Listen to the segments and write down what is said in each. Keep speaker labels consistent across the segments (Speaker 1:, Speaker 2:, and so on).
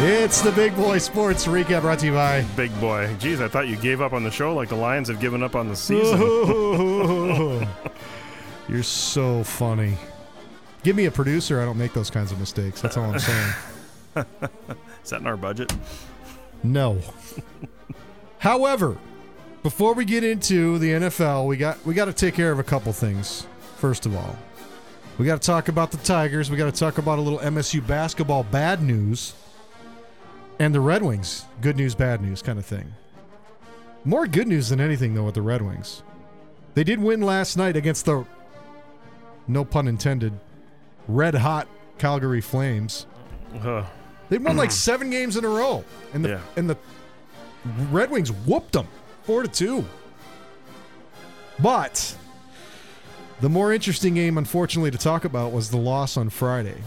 Speaker 1: It's the Big Boy Sports Recap brought to you by
Speaker 2: Big Boy. Jeez, I thought you gave up on the show like the Lions have given up on the season.
Speaker 1: You're so funny. Give me a producer. I don't make those kinds of mistakes. That's all I'm saying.
Speaker 2: Is that in our budget?
Speaker 1: No. However, before we get into the NFL, we got to take care of a couple things. First of all, we got to talk about the Tigers. We got to talk about a little MSU basketball bad news. And the Red Wings, good news, bad news kind of thing. More good news than anything, though, with the Red Wings. They did win last night against the, no pun intended, red-hot Calgary Flames. They won like 7 games in a row. And the Red Wings whooped them 4-2. But the more interesting game, unfortunately, to talk about was the loss on Friday.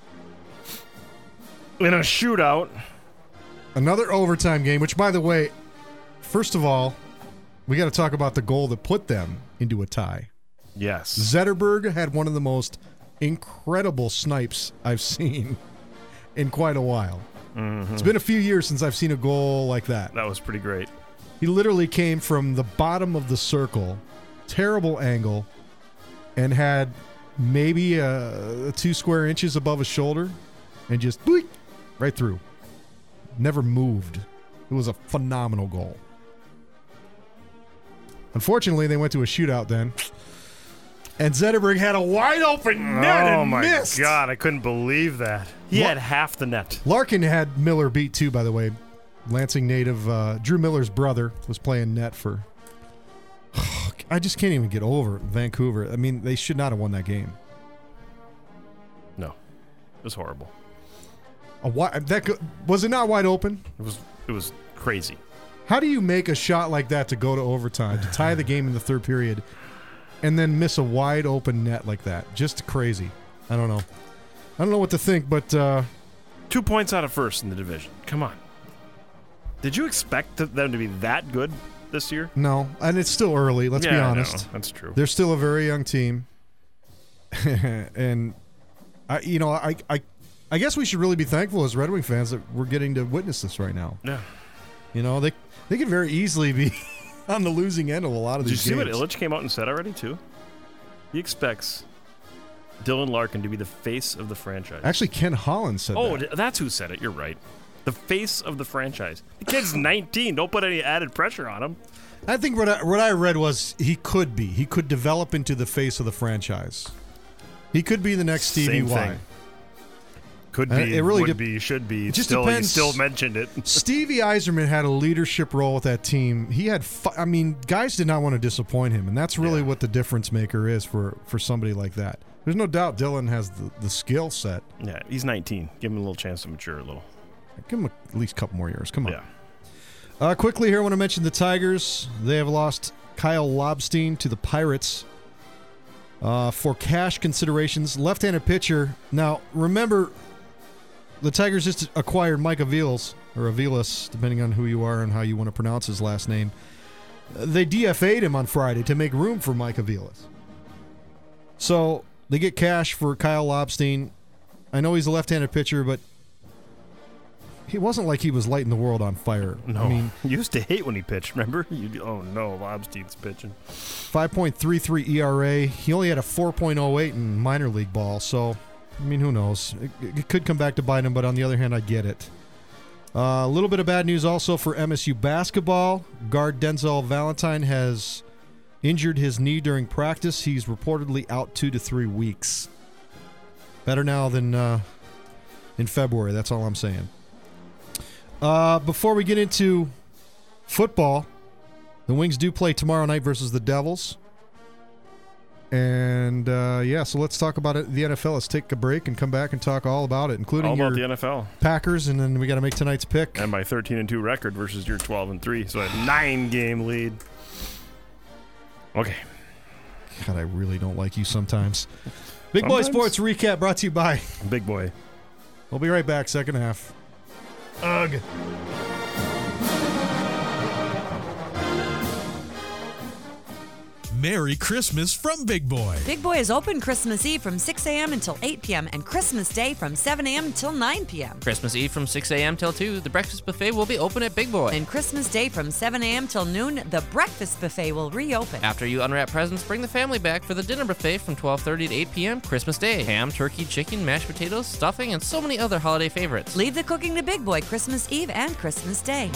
Speaker 2: In a shootout.
Speaker 1: Another overtime game, which, by the way, first of all, we got to talk about the goal that put them into a tie.
Speaker 2: Yes.
Speaker 1: Zetterberg had one of the most incredible snipes I've seen in quite a while. Mm-hmm. It's been a few years since I've seen a goal like that.
Speaker 2: That was pretty great.
Speaker 1: He literally came from the bottom of the circle, terrible angle, and had maybe 2 square inches above his shoulder, and just boink, right through. Never moved. It was a phenomenal goal. Unfortunately, they went to a shootout then. And Zetterberg had a wide open net and missed.
Speaker 2: Oh, my God. I couldn't believe that. He had half the net.
Speaker 1: Larkin had Miller beat, too, by the way. Lansing native Drew Miller's brother was playing net for... I just can't even get over Vancouver. I mean, they should not have won that game.
Speaker 2: No. It was horrible.
Speaker 1: Was it not wide open?
Speaker 2: It was crazy.
Speaker 1: How do you make a shot like that to go to overtime, to tie the game in the third period, and then miss a wide open net like that? Just crazy. I don't know. I don't know what to think, but
Speaker 2: 2 points out of first in the division. Come on. Did you expect them to be that good this year?
Speaker 1: No, and it's still early. Let's be honest.
Speaker 2: No, that's true.
Speaker 1: They're still a very young team, and I guess we should really be thankful as Red Wing fans that we're getting to witness this right now.
Speaker 2: Yeah.
Speaker 1: You know, they could very easily be on the losing end of a lot of these games.
Speaker 2: Did you see what Illich came out and said already, too? He expects Dylan Larkin to be the face of the franchise.
Speaker 1: Actually, Ken Holland said that.
Speaker 2: Oh, that's who said it. You're right. The face of the franchise. The kid's 19. Don't put any added pressure on him.
Speaker 1: I think what I read was he could be. He could develop into the face of the franchise. He could be the next Stevie Y.
Speaker 2: Could be, it really would be, should be.
Speaker 1: It just
Speaker 2: still,
Speaker 1: depends.
Speaker 2: You still mentioned it.
Speaker 1: Stevie Yzerman had a leadership role with that team. He had, guys did not want to disappoint him, and that's really what the difference maker is for somebody like that. There's no doubt Dylan has the skill set.
Speaker 2: Yeah, he's 19. Give him a little chance to mature a little.
Speaker 1: Give him at least a couple more years. Come on.
Speaker 2: Yeah.
Speaker 1: Quickly here, I want to mention the Tigers. They have lost Kyle Lobstein to the Pirates for cash considerations. Left-handed pitcher. Now, remember, the Tigers just acquired Mike Aviles, or Aviles, depending on who you are and how you want to pronounce his last name. They DFA'd him on Friday to make room for Mike Aviles. So they get cash for Kyle Lobstein. I know he's a left-handed pitcher, but he wasn't like he was lighting the world on fire.
Speaker 2: No,
Speaker 1: I mean,
Speaker 2: you used to hate when he pitched, remember? Oh, no, Lobstein's pitching.
Speaker 1: 5.33 ERA. He only had a 4.08 in minor league ball, so... I mean, who knows? It could come back to bite him, but on the other hand, I get it. A little bit of bad news also for MSU basketball. Guard Denzel Valentine has injured his knee during practice. He's reportedly out 2 to 3 weeks. Better now than in February. That's all I'm saying. Before we get into football, the Wings do play tomorrow night versus the Devils. And, so let's talk about it. The NFL. Let's take a break and come back and talk all about it, including
Speaker 2: all about the NFL.
Speaker 1: Packers, and then we got to make tonight's pick.
Speaker 2: And my 13-2 record versus your 12-3, so a 9-game lead. Okay.
Speaker 1: God, I really don't like you sometimes. Big Boy Sports Recap brought to you by
Speaker 2: Big Boy.
Speaker 1: We'll be right back, second half. Ugh.
Speaker 3: Merry Christmas from Big Boy.
Speaker 4: Big Boy is open Christmas Eve from 6 a.m. until 8 p.m. and Christmas Day from 7 a.m. until 9 p.m.
Speaker 5: Christmas Eve from 6 a.m. till 2, the breakfast buffet will be open at Big Boy.
Speaker 4: And Christmas Day from 7 a.m. till noon, the breakfast buffet will reopen.
Speaker 5: After you unwrap presents, bring the family back for the dinner buffet from 12:30 to 8 p.m. Christmas Day. Ham, turkey, chicken, mashed potatoes, stuffing, and so many other holiday favorites.
Speaker 4: Leave the cooking to Big Boy Christmas Eve and Christmas Day.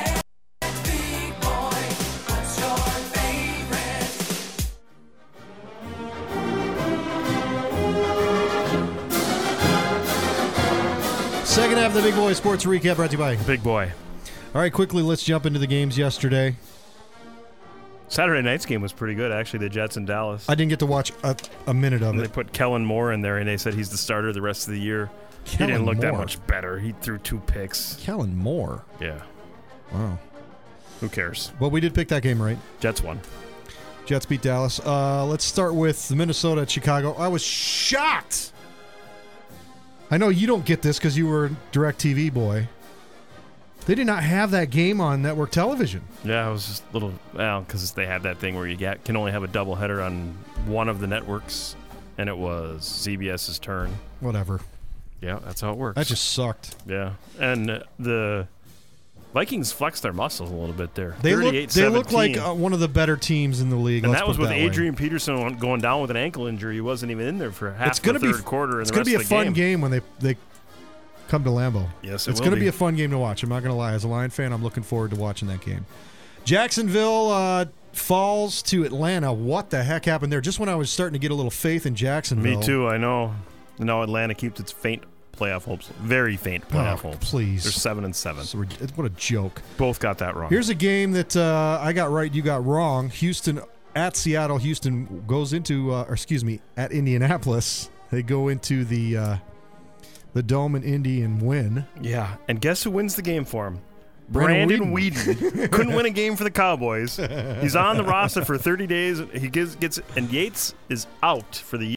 Speaker 1: Second half of the Big Boy Sports Recap brought to you by
Speaker 2: Big Boy.
Speaker 1: All right, quickly, let's jump into the games yesterday.
Speaker 2: Saturday night's game was pretty good, actually, the Jets in Dallas.
Speaker 1: I didn't get to watch a minute of
Speaker 2: They
Speaker 1: it.
Speaker 2: put Kellen Moore in there, and they said he's the starter the rest of the year. He
Speaker 1: Kellen
Speaker 2: didn't look that
Speaker 1: Moore?
Speaker 2: much better. He threw 2 picks.
Speaker 1: Kellen Moore.
Speaker 2: Yeah.
Speaker 1: Wow.
Speaker 2: Who cares?
Speaker 1: Well, we did pick that game right.
Speaker 2: Jets won.
Speaker 1: Jets beat Dallas. Let's start with Minnesota at Chicago. I was shocked. I know you don't get this because you were a DirecTV boy. They did not have that game on network television.
Speaker 2: Yeah, it was just a little, because they have that thing where you can only have a doubleheader on one of the networks, and it was CBS's turn.
Speaker 1: Whatever.
Speaker 2: Yeah, that's how it works.
Speaker 1: That just sucked.
Speaker 2: Yeah, and the Vikings flexed their muscles a little bit there.
Speaker 1: They look like
Speaker 2: 38-17.
Speaker 1: one of the better teams in the league.
Speaker 2: And
Speaker 1: let's
Speaker 2: that was
Speaker 1: put it
Speaker 2: with
Speaker 1: that way.
Speaker 2: Adrian Peterson going down with an ankle injury. He wasn't even in there for half the third quarter.
Speaker 1: It's
Speaker 2: going to
Speaker 1: be a fun game when they come to Lambeau.
Speaker 2: Yes,
Speaker 1: it's
Speaker 2: going to
Speaker 1: be a fun game to watch. I'm not going to lie. As a Lion fan, I'm looking forward to watching that game. Jacksonville falls to Atlanta. What the heck happened there? Just when I was starting to get a little faith in Jacksonville.
Speaker 2: Me too, I know. Now Atlanta keeps its faint playoff hopes. Very faint playoff hopes.
Speaker 1: Please.
Speaker 2: They're 7-7.
Speaker 1: What a joke.
Speaker 2: Both got that wrong.
Speaker 1: Here's a game that I got right, you got wrong. Houston at Seattle. Houston goes into, at Indianapolis. They go into the Dome in Indy and win.
Speaker 2: Yeah, and guess who wins the game for him?
Speaker 1: Brandon
Speaker 2: Brandon Weeden. Couldn't win a game for the Cowboys. He's on the roster for 30 days. He gets and Yates is out for the year.